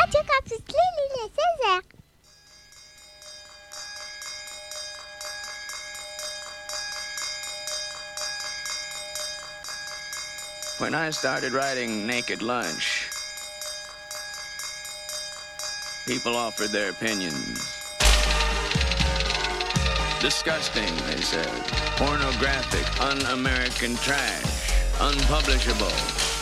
Radio Campus Lille, il est 16h. When I started writing Naked Lunch, people offered their opinions. Disgusting, they said. Pornographic, un-American trash. Unpublishable.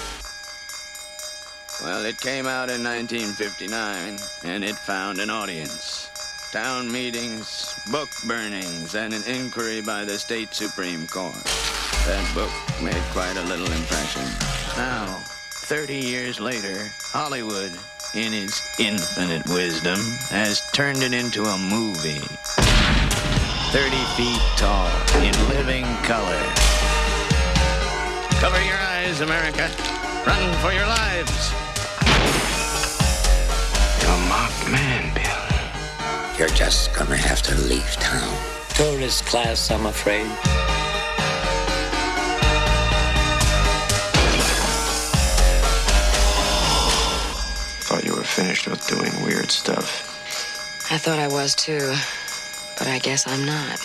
Well, it came out in 1959, and it found an audience. Town meetings, book burnings, and an inquiry by the state Supreme Court. That book made quite a little impression. Now, 30 years later, Hollywood, in its infinite wisdom, has turned it into a movie. 30 feet tall, in living color. Cover your eyes, America. Run for your lives. You're a marked man, Bill. You're just gonna have to leave town. Tourist class, I'm afraid. Thought you were finished with doing weird stuff. I thought I was too, but I guess I'm not.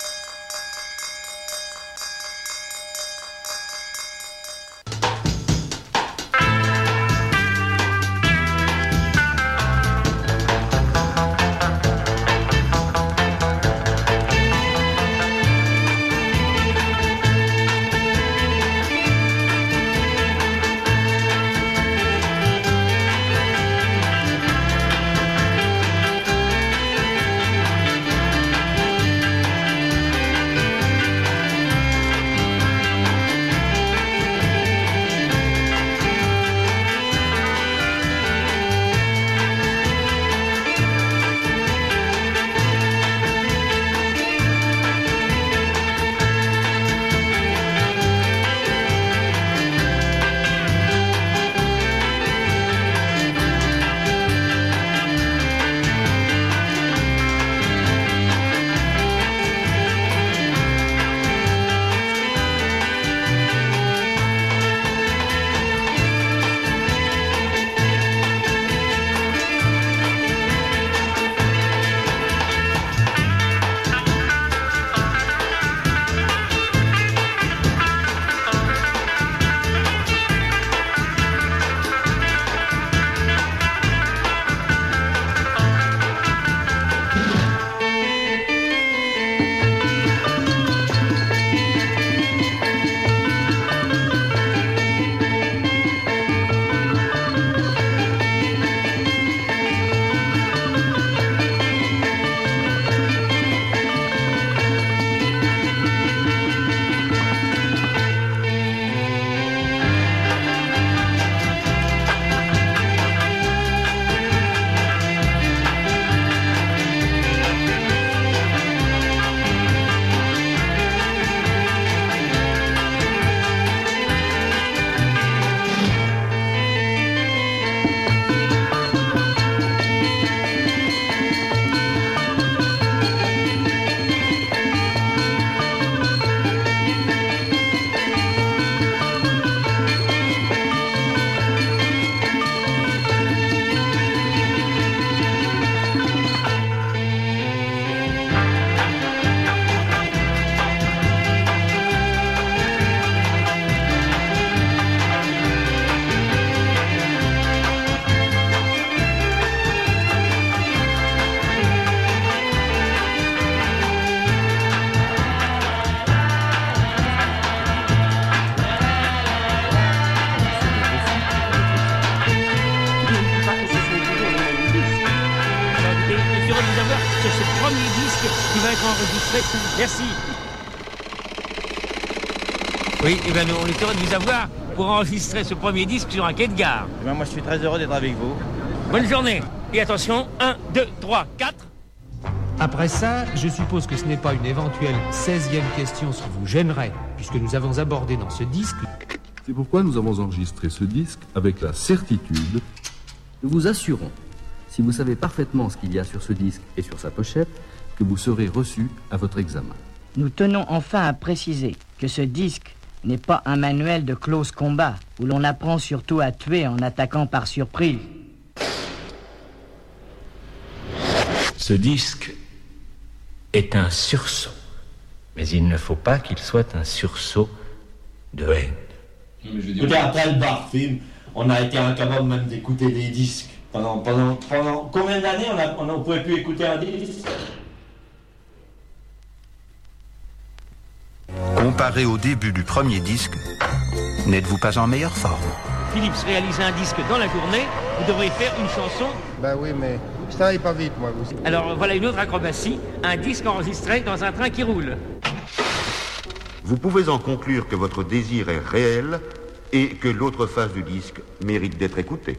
Merci. Oui, et bien nous, on est heureux de vous avoir pour enregistrer ce premier disque sur un quai de gare. Eh ben, moi, je suis très heureux d'être avec vous. Bonne journée. Et attention, 1, 2, 3, 4. Après ça, je suppose que ce n'est pas une éventuelle 16e question qui vous gênerait, puisque nous avons abordé dans ce disque. C'est pourquoi nous avons enregistré ce disque avec la certitude. Nous vous assurons, si vous savez parfaitement ce qu'il y a sur ce disque et sur sa pochette, que vous serez reçu à votre examen. Nous tenons enfin à préciser que ce disque n'est pas un manuel de close combat, où l'on apprend surtout à tuer en attaquant par surprise. Ce disque est un sursaut, mais il ne faut pas qu'il soit un sursaut de haine. Écoutez, après le bar film, on a été incapable même d'écouter des disques. Pendant combien d'années on ne pouvait plus écouter un disque? Comparé au début du premier disque, n'êtes-vous pas en meilleure forme? Philips réalisait un disque dans la journée, vous devriez faire une chanson. Ben oui, mais ça n'allait pas vite, moi. Alors voilà une autre acrobatie, un disque enregistré dans un train qui roule. Vous pouvez en conclure que votre désir est réel et que l'autre face du disque mérite d'être écoutée.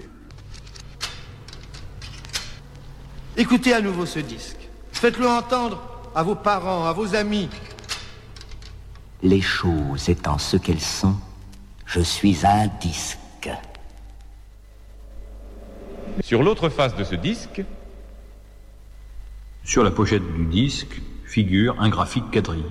Écoutez à nouveau ce disque. Faites-le entendre à vos parents, à vos amis. Les choses étant ce qu'elles sont, je suis un disque. Sur l'autre face de ce disque, sur la pochette du disque, figure un graphique quadrillé.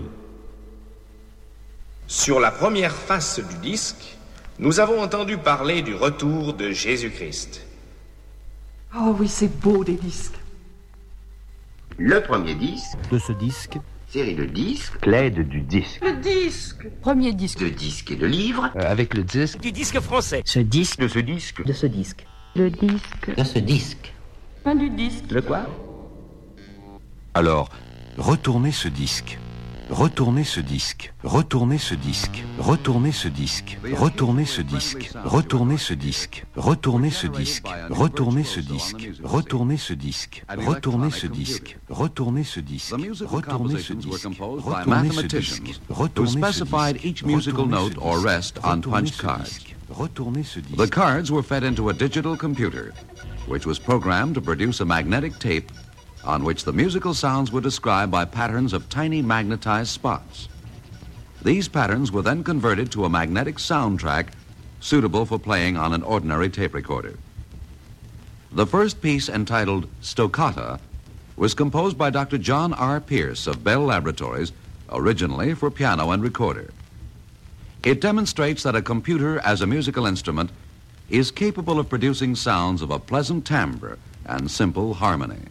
Sur la première face du disque, nous avons entendu parler du retour de Jésus-Christ. Oh oui, c'est beau des disques. Le premier disque de ce disque, série de disques, l'aide du disque. Le disque. Premier disque. Le disque et le livre. Avec le disque. Du disque français. Ce disque. De ce disque. De ce disque. Le disque. De ce disque. Fin du disque. Le quoi? Alors, retournez ce disque. Retournez ce disque, retournez ce disque, retournez ce disque, retournez ce disque, retournez ce disque, retournez ce disque, retournez ce disque, retournez ce disque, retournez ce disque, retournez ce disque, retournez ce disque, retournez ce disque, retournez specified each musical note or rest on punched cards. The cards were fed into a digital computer, which was programmed to produce a magnetic tape on which the musical sounds were described by patterns of tiny magnetized spots. These patterns were then converted to a magnetic soundtrack suitable for playing on an ordinary tape recorder. The first piece, entitled Stoccata, was composed by Dr. John R. Pierce of Bell Laboratories, originally for piano and recorder. It demonstrates that a computer as a musical instrument is capable of producing sounds of a pleasant timbre and simple harmony.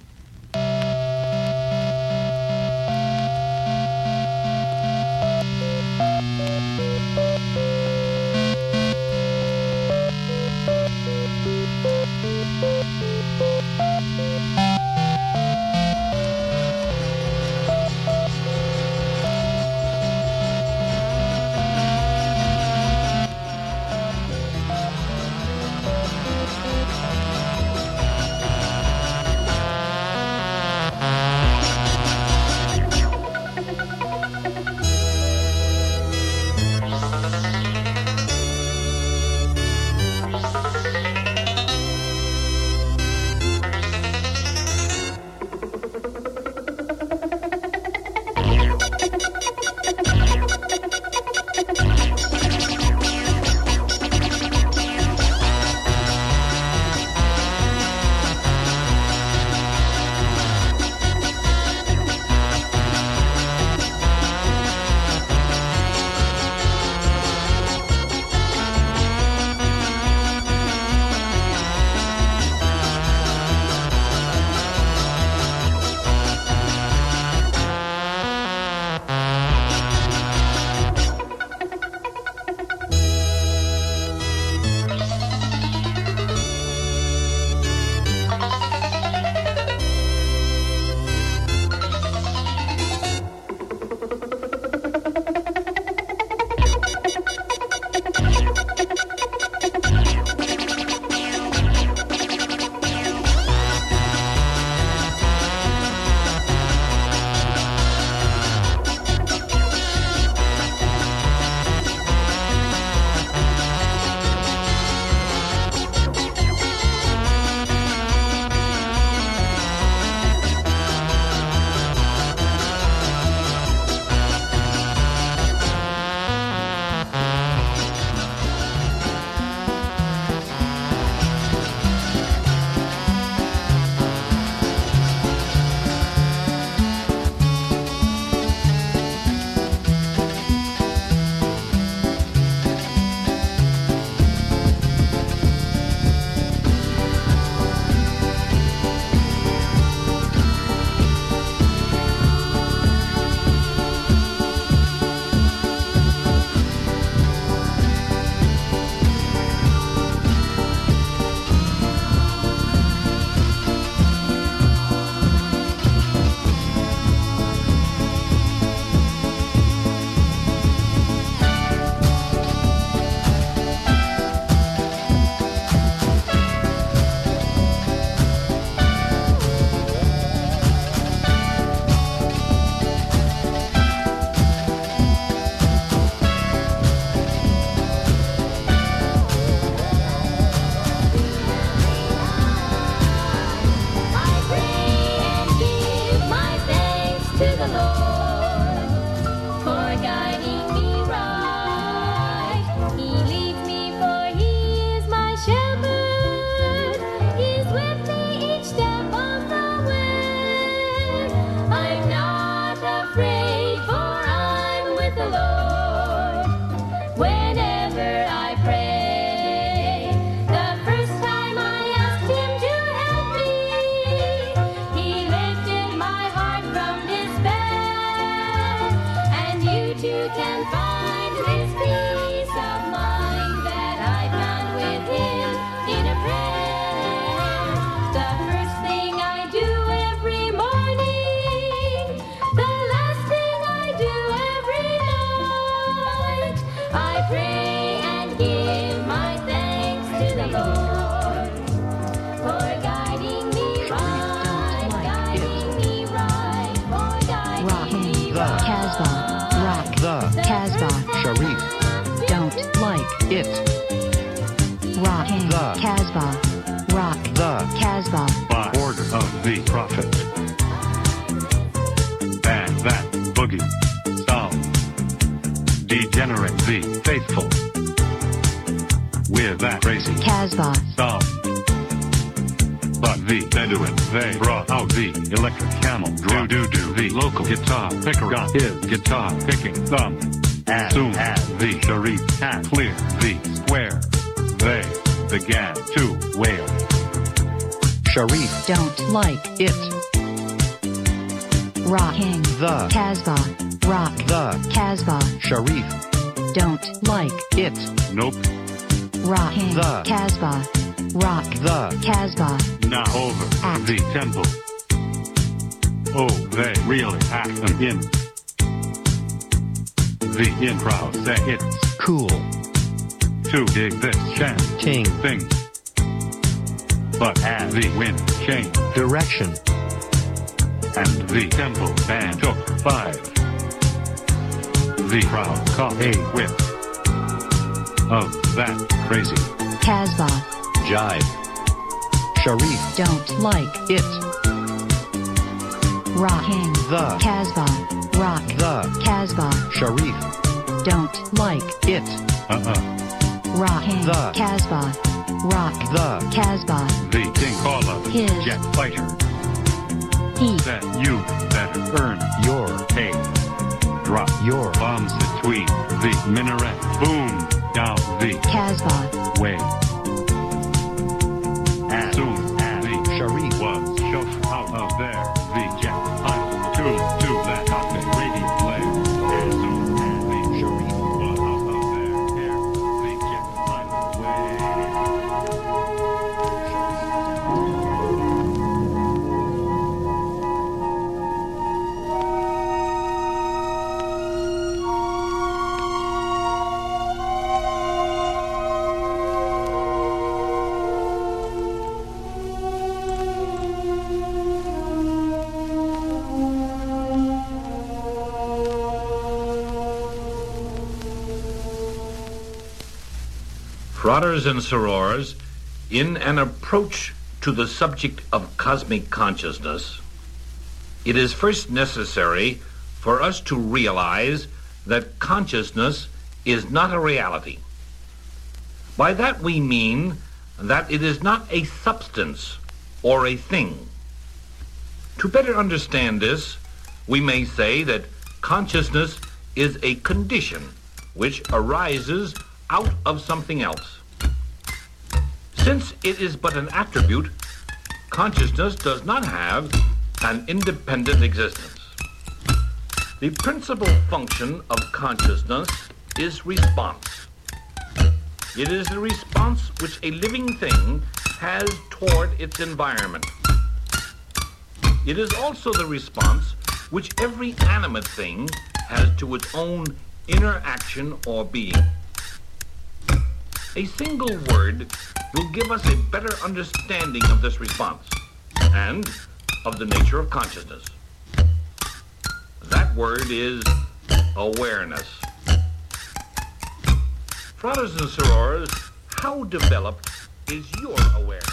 it. Rocking The Casbah. Rock the Casbah. by order of the prophet. Bang that boogie sound. Degenerate the faithful with that crazy Casbah. sound. But the Bedouin, they brought out the electric camel drum. Do the local guitar picker got his guitar picking thumb. As soon as the Sharif had cleared the square, they began to wail. Sharif Don't like it. Rocking The Casbah. Rock The Casbah. Sharif Don't like it. Nope. Rocking The Casbah. Rock The Casbah. Now over at the temple. Oh, they really pack them in. The in crowd say it's cool to dig this chanting thing. But as the wind changed direction and the temple band took 5, the crowd caught a whiff of that crazy Casbah. jive. Sharif Don't like it. Rocking The Casbah. Rock The Casbah. Sharif Don't like it. Rocking The Casbah. Rock The Casbah. The king call of His jet fighter He said you better earn your pay. Drop your bombs between the minaret. Boom down the Casbah. way. As soon as the Sharif was shoved out of there, the jet pilot tuned to that cockpit radio player. As soon as the Sharif was out of there, the jet pilot way. Brothers and sorors, in an approach to the subject of cosmic consciousness, it is first necessary for us to realize that consciousness is not a reality. By that we mean that it is not a substance or a thing. To better understand this, we may say that consciousness is a condition which arises out of something else. Since it is but an attribute, consciousness does not have an independent existence. The principal function of consciousness is response. It is the response which a living thing has toward its environment. It is also the response which every animate thing has to its own inner action or being. A single word will give us a better understanding of this response and of the nature of consciousness. That word is awareness. Brothers and sorors, how developed is your awareness?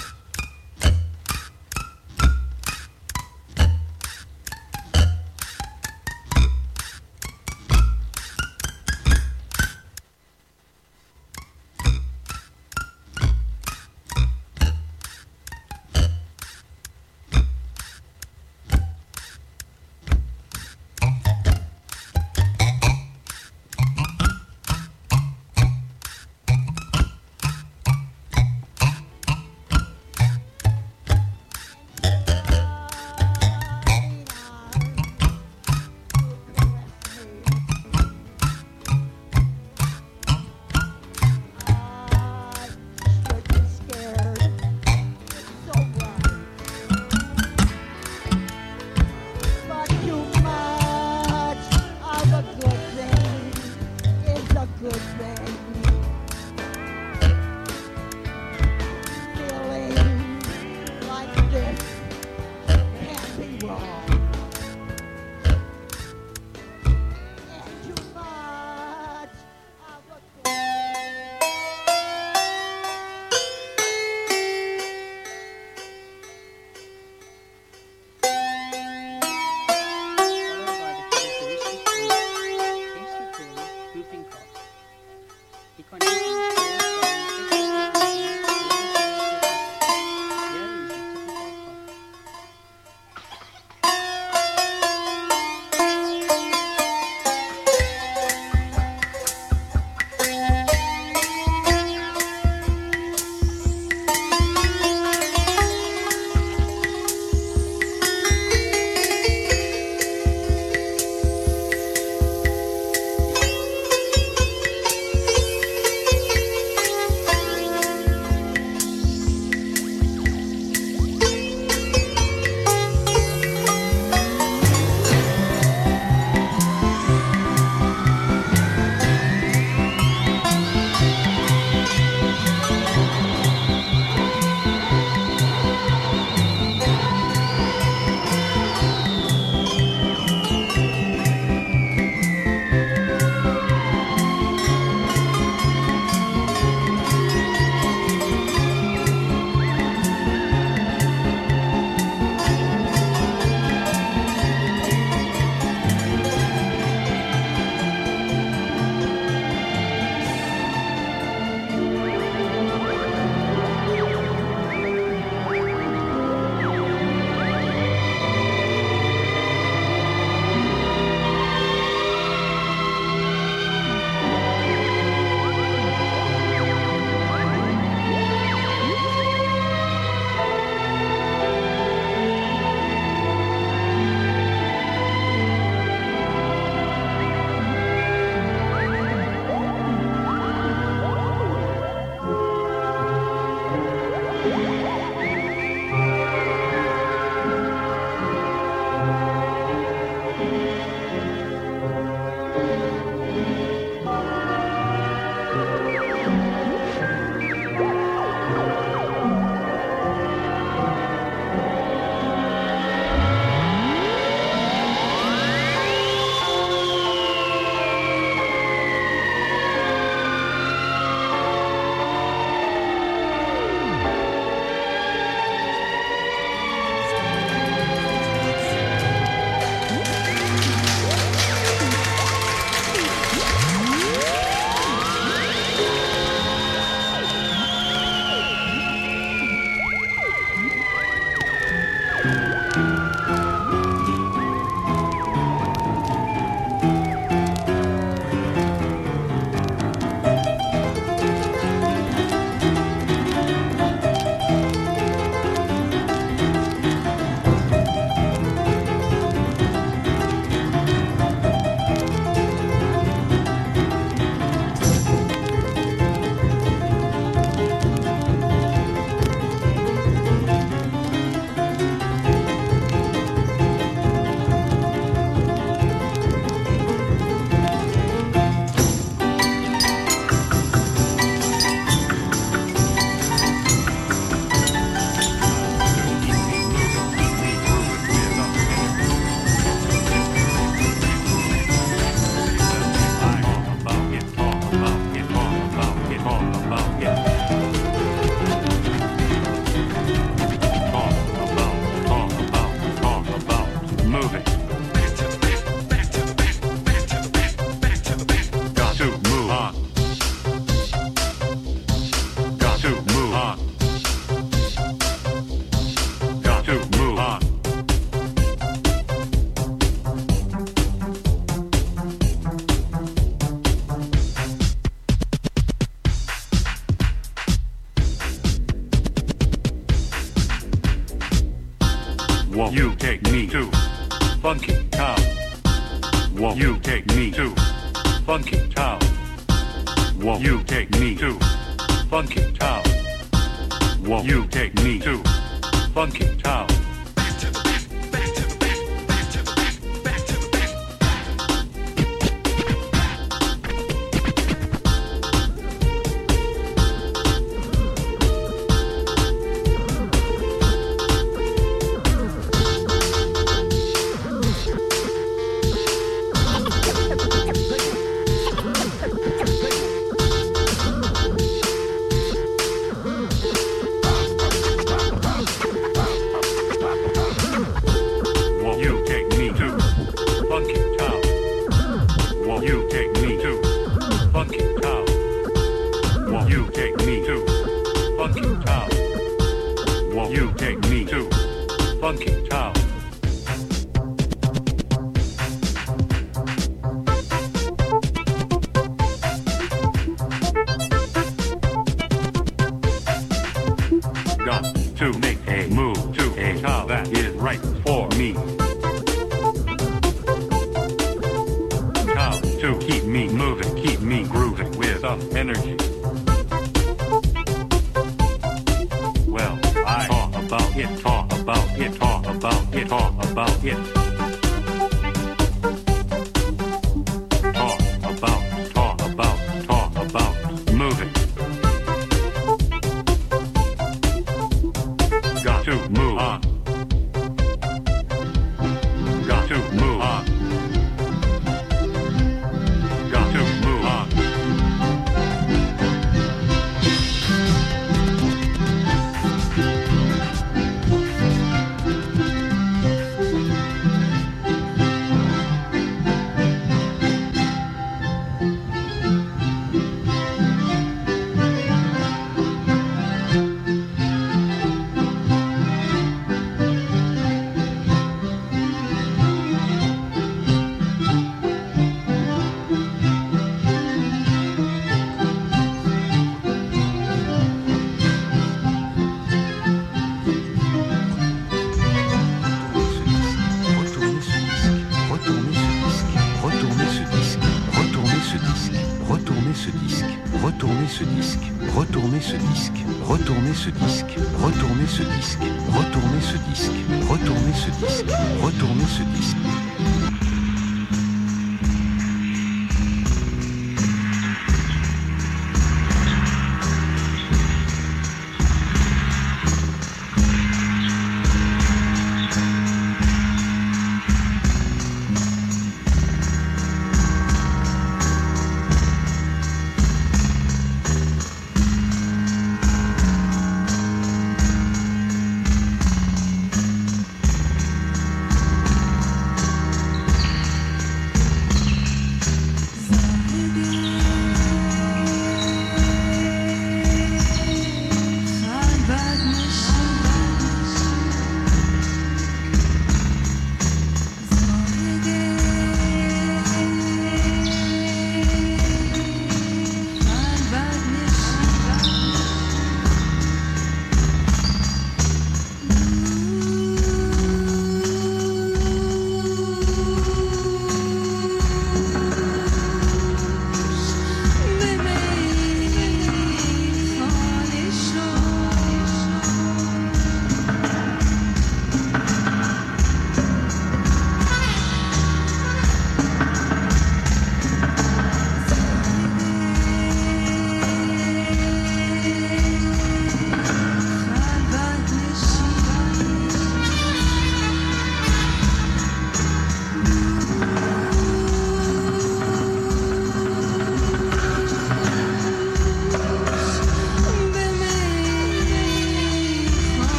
Won't you take me to Funky Town? Won't you take me to Funky Town? Won't you take me to Funky Town? Won't you take me to Funky Town?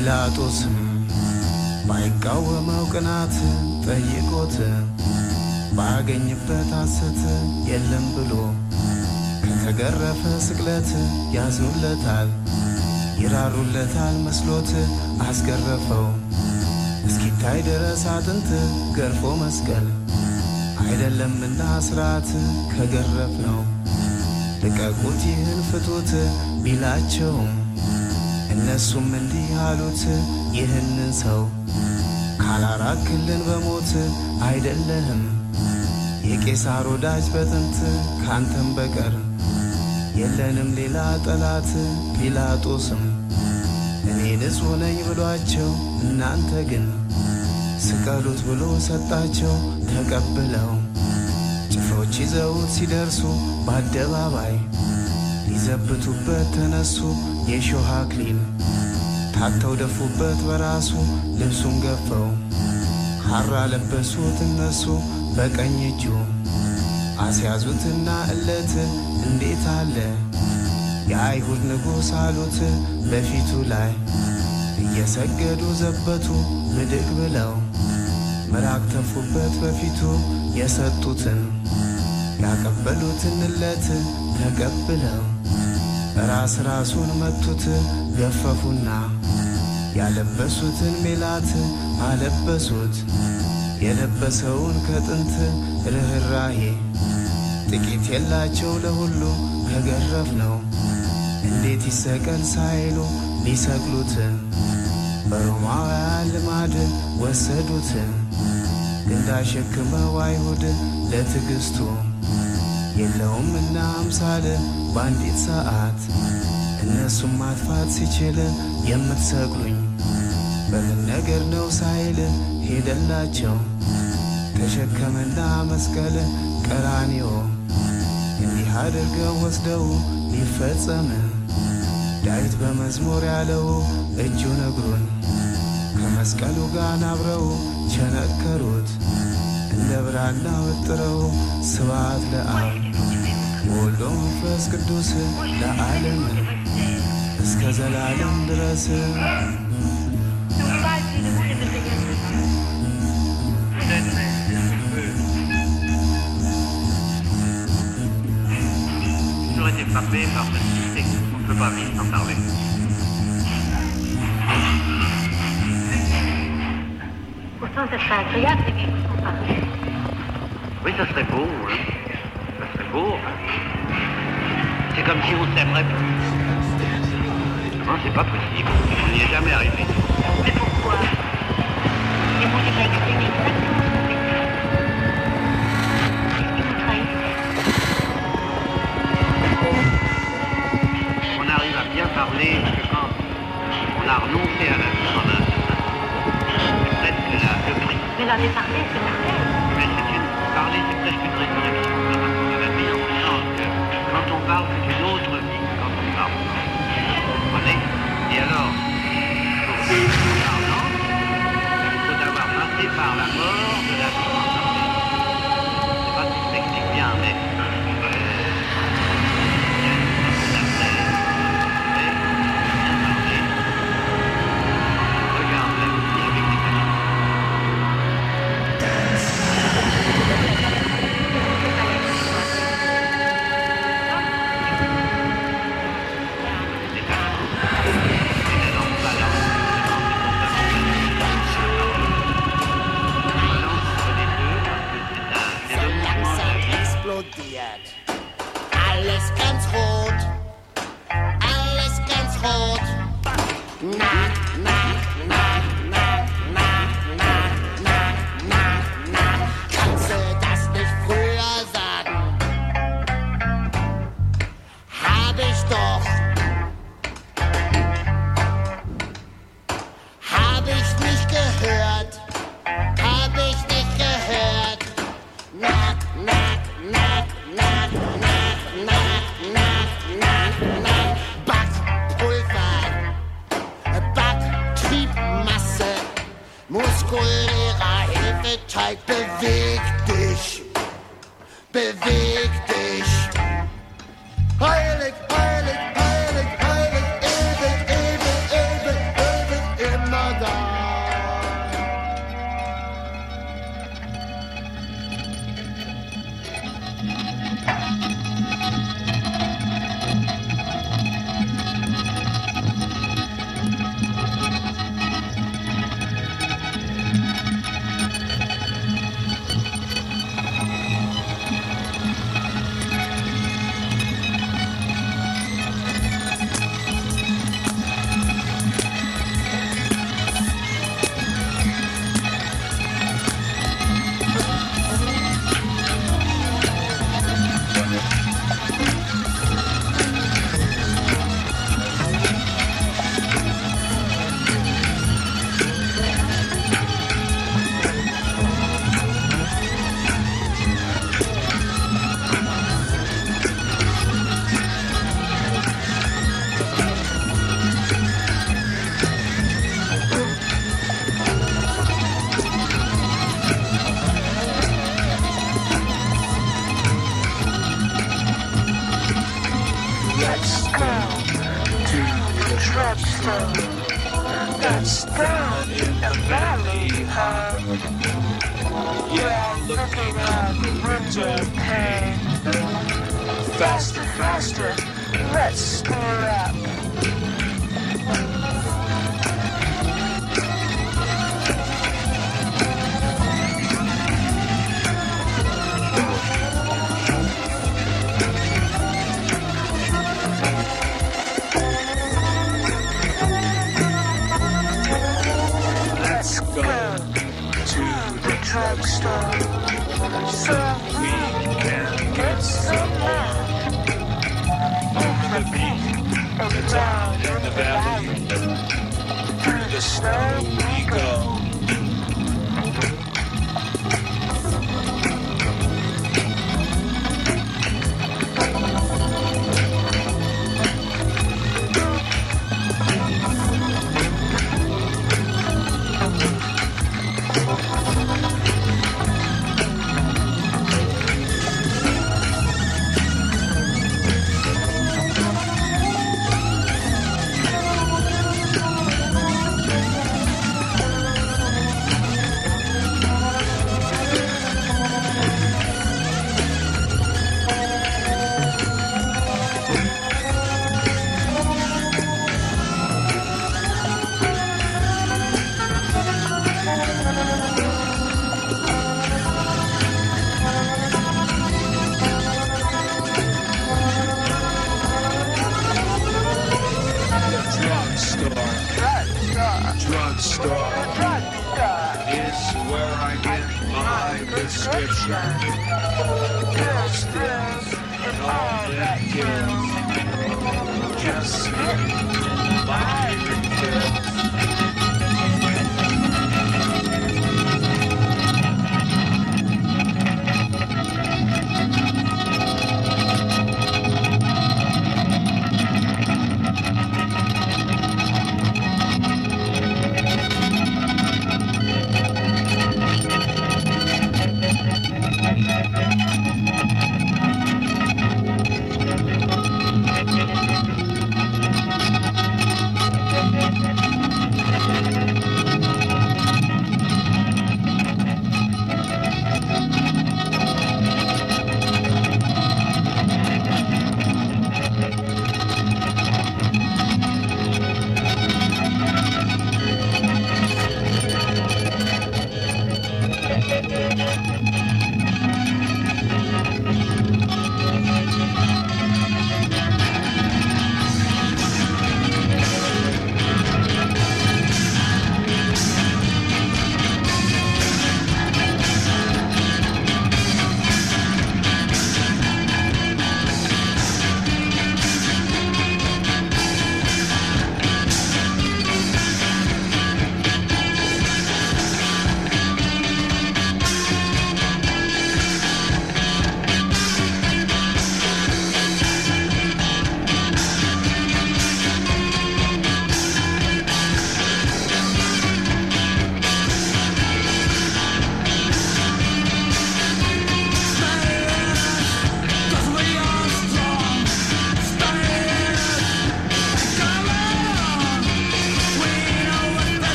ጲላጦስም ባይቃወመው ቅናት ጠይቆት ባገኝበት ሐሰት የለም ብሎ ከተገረፈ ስቅለት ያዝኑለታል ይራሩለታል መስሎት አስገረፈው እስኪታይ ድረስ አጥንት ገርፎ መስቀል አይደለምና ስርዓት ከገረፍ ነው ልቀቁት ይህን ፍቱት ቢላቸውም እነሱም እንዲህ አሉት ይህንን ሰው ካላራክልን በሞት አይደለህም የቄሳር ወዳጅ በጥንት ካንተም በቀር የለንም ሌላ ጠላት ጲላጦስም እኔ ንጹሕ ነኝ ብሏቸው እናንተ ግን ስቀሉት ብሎ ሰጣቸው ተቀብለው ጭፍሮች ይዘውት ሲደርሱ በአደባባይ ሊዘብቱበት ተነሱ የሾህ አክሊል ታተው ደፉበት በራሱ ልብሱን ገፈው ሐራ ለበሱት እነሱ በቀኝ እጁ አስያዙትና እለት እንዴት አለ የአይሁድ ንጉሥ አሉት በፊቱ ላይ እየሰገዱ ዘበቱ ምድቅ ብለው ምራቅ ተፉበት በፊቱ የሰጡትን ያቀበሉትን እለት ተቀብለው ራስ ራሱን መቱት ገፈፉና ያለበሱትን ሜላት አለበሱት የለበሰውን ከጥንት ርኅራሄ ጥቂት የላቸው ለሁሉ ከገረፍ ነው እንዴት ይሰቀል ሳይሉ ሊሰቅሉትን በሮማውያን ልማድ ወሰዱትን እንዳሸክመው አይሁድ ለትዕግሥቱ የለውምና አምሳል በአንዲት ሰዓት እነሱም ማጥፋት ሲችል የምትሰቅሉኝ በምን ነገር ነው ሳይል ሄደላቸው ተሸከመና መስቀል ቀራንዮ እንዲህ አድርገው ወስደው ሊፈጸም ዳዊት በመዝሙር ያለው እጁን እግሩን ከመስቀሉ ጋር አብረው ቸነከሩት እንደ ብራና ወጥረው ስብሐት ለአብ ወወልድ ወመንፈስ ቅዱስ ለዓለም እስከ ዘላለም ድረስ été frappé par ce texte. On ne peut pas vite en parler. Pourtant, ça serait agréable de vivre sans parler. Oui, ça serait beau. Hein. Ça serait beau. C'est comme si on s'aimerait plus. Non, c'est pas possible. On n'y est jamais arrivé. Mais pourquoi? Les mots n'est pas exprimé exactement. Qu'est-ce qui vous trahissait? On arrive à bien parler que quand on a renoncé à la vie en un c'est presque le prix. Mais l'en est parlé, c'est parfait. Mais parler, c'est presque une résurrection par rapport à la vie, en sachant que quand on parle, c'est une autre vie que quand on parle. Vous comprenez? Et alors, pour parlant, il faut avoir passé par la mort de la vie en parler. Je ne sais pas si je m'explique bien, mais alles ganz rot, alles ganz rot. Na, na, na, na, na, na, na, na, na. Kannst du das nicht früher sagen? Hab ich doch. Hab ich nicht gehört? Hab ich nicht gehört? Nack, nack, nack, nack, nack, nack, nack, nack, nack. Backpulver, Backtriebmasse, muskulärer Hefeteig, beweg dich, beweg dich. Heilig, heilig, heilig, heilig, ewig, ewig, ewig, ewig, drugstore that's down in the valley, huh? Yeah, looking at the winter pain. Faster, faster, let's score up. Drugstore, so we can get some more. Over the peak, over down in the valley, through the snow we go.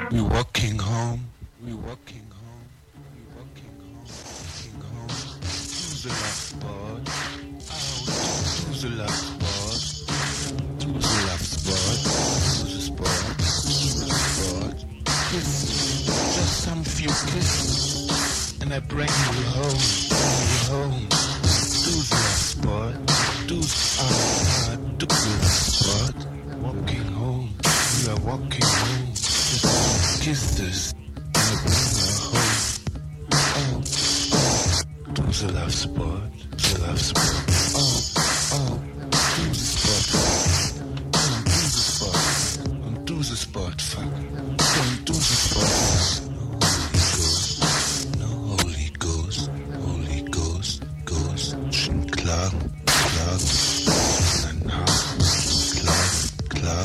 We walking home. We walking home. We walking home. Walking home. To the love spot. Out to the love spot. To the love spot. To the spot. To the spot. Kisses. Just some few kisses. And I bring you home. Bring you home. To the love spot. To the love spot. Walking home. We are walking home. Just kisses. And I bring her home. Oh, oh. To the love spot. To the love spot. Oh, oh. To the spot. To the spot. Fuck. Don't do the spot. Fuck. No Holy Ghost. Holy Ghost. Ghost. Schon klar. Klar. Na. Klar. Klar.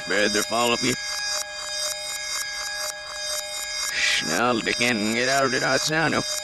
better follow me. Snäll, det kan get out of that sound.